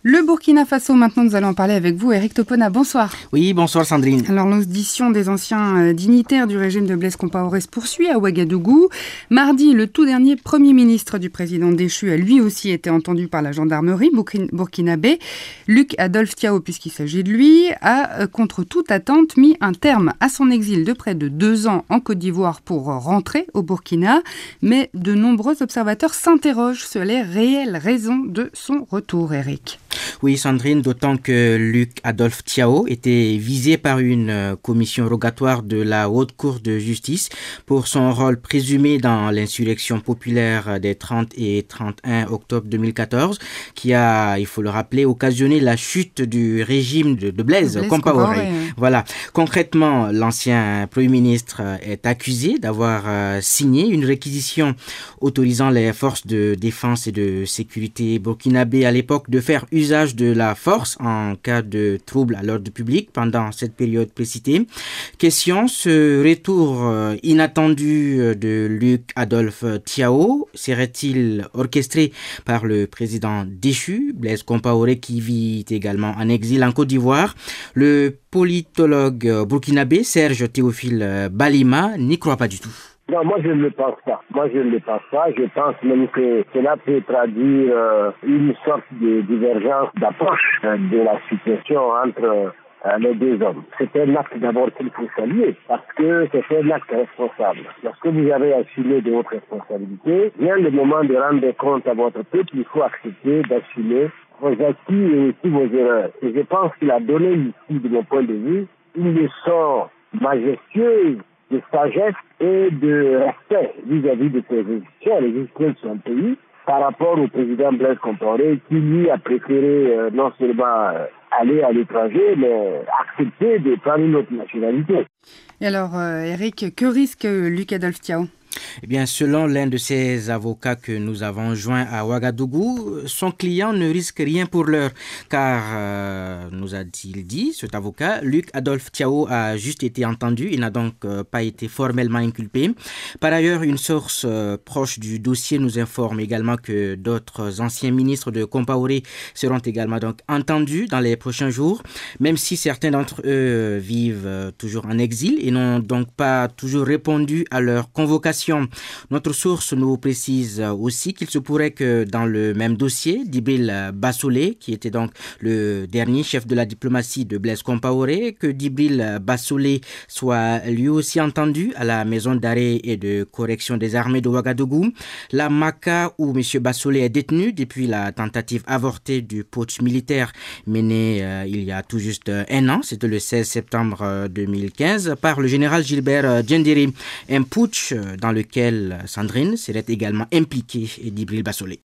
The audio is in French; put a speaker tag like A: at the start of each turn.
A: Le Burkina Faso, maintenant nous allons en parler avec vous, Éric Topona, bonsoir.
B: Oui, bonsoir Sandrine.
A: Alors l'audition des anciens dignitaires du régime de Blaise Compaoré se poursuit à Ouagadougou. Mardi, le tout dernier premier ministre du président déchu a lui aussi été entendu par la gendarmerie burkinabé. Luc Adolphe Thiaw, puisqu'il s'agit de lui, a contre toute attente mis un terme à son exil de près de 2 ans en Côte d'Ivoire pour rentrer au Burkina. Mais de nombreux observateurs s'interrogent sur les réelles raisons de son retour, Éric.
B: Oui, Sandrine, d'autant que Luc Adolphe Thiaw était visé par une commission rogatoire de la Haute Cour de justice pour son rôle présumé dans l'insurrection populaire des 30 et 31 octobre 2014, qui a, il faut le rappeler, occasionné la chute du régime de Blaise Compaoré. Voilà. Concrètement, l'ancien Premier ministre est accusé d'avoir signé une réquisition autorisant les forces de défense et de sécurité burkinabé à l'époque de faire usage de la force en cas de trouble à l'ordre public pendant cette période précitée. Question, ce retour inattendu de Luc Adolphe Thiaw serait-il orchestré par le président déchu, Blaise Compaoré, qui vit également en exil en Côte d'Ivoire? Le politologue burkinabé Serge Théophile Balima n'y croit pas du tout.
C: Non, moi je ne le pense pas. Je pense même que cela peut traduire une sorte de divergence d'approche de la situation entre les deux hommes. C'est un acte d'abord qu'il faut saluer parce que c'est un acte responsable. Lorsque vous avez assumé de votre responsabilité, vient le moment de rendre compte à votre peuple, il faut accepter d'assumer vos acquis et aussi vos erreurs. Et je pense qu'il a donné ici, de mon point de vue, une leçon majestueuse de sagesse et de respect vis-à-vis de ses institutions, les institutions de son pays, par rapport au président Blaise Compaoré, qui lui a préféré non seulement aller à l'étranger, mais accepter de prendre une autre nationalité.
A: Et alors, Éric, que risque Luc Adolphe Thiaw ?
B: Eh bien, selon l'un de ses avocats que nous avons joint à Ouagadougou, son client ne risque rien pour l'heure, car, nous a-t-il dit, cet avocat, Luc Adolphe Thiaw a juste été entendu, il n'a donc pas été formellement inculpé. Par ailleurs, une source proche du dossier nous informe également que d'autres anciens ministres de Compaoré seront également donc entendus dans les prochains jours, même si certains d'entre eux vivent toujours en exil et n'ont donc pas toujours répondu à leur convocation. Notre source nous précise aussi qu'il se pourrait que dans le même dossier, Djibril Bassolé, qui était donc le dernier chef de la diplomatie de Blaise Compaoré, que Djibril Bassolé soit lui aussi entendu à la maison d'arrêt et de correction des armées de Ouagadougou. La Maka où M. Bassolé est détenu depuis la tentative avortée du putsch militaire mené il y a tout juste 1 an, c'était le 16 septembre 2015, par le général Gilbert Diendéré. Un putsch dans lequel Sandrine serait également impliquée et Djibril Bassolé.